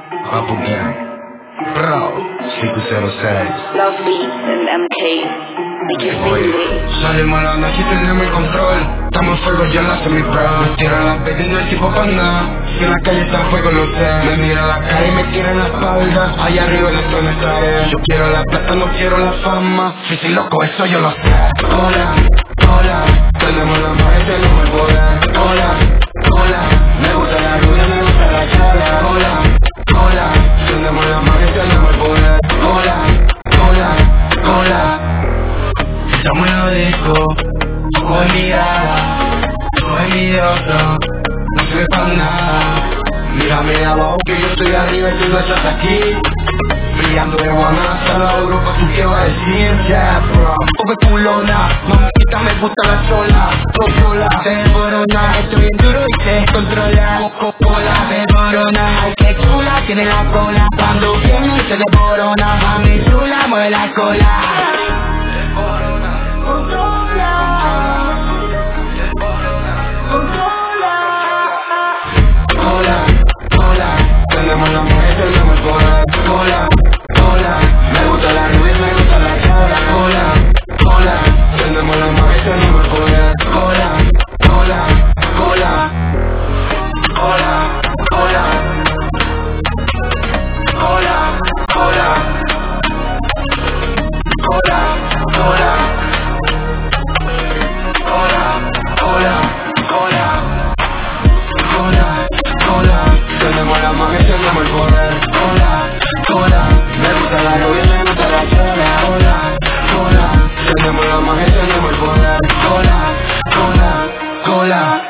Papu Gang, Bro, 506. Love Beats and MK. Make you feel it. Salimos a la noche y tenemos el control. Estamos en fuego, yo la semi-pro. Me tiran las veces y no hay tipo para nada. Si en la calle está fuego, no sé. Me mira la cara y me tira en la espalda. Allá arriba el esto no está bien. Yo quiero la plata, no quiero la fama. Si soy loco, eso yo lo sé. Hola, hola. Tenemos la magia y tenemos el poder. Hola, hola. Me gusta la rubia, me gusta la cara. Hola, hola. Tenemos la magia y tenemos el poder. Hola, hola, hola. Estamos en la disco, ojo de mirada, ojo envidioso, no sirve para nada. Mírame de abajo que yo estoy arriba y tú no estás aquí. Brillando de guanaza, la Europa, ¿tú qué vas a decir? Yeah, bro, pobre culona, mamacita me gusta la sola. Coca-Cola, se desborona, estoy bien duro y se controla. Coca-Cola, se desborona, ay que chula, tiene la cola. Cuando viene se desborona, mami chula, mueve la cola. Tenemos la mujer, tenemos el poder. Hola, hola. Me gusta la rubia, me gusta la cara. Hola, hola. Tenemos la mujer, tenemos el poder. Hola, hola, hola. Hola, hola. Hola, hola. Hola, hola. Hola, hola, hola. Hola, hola. Tenemos la magia, tenemos el poder. Hola, hola. Me gusta la rubia, me gusta la cara. Hola, hola. Tenemos la magia, tenemos el poder. Hola, hola, hola.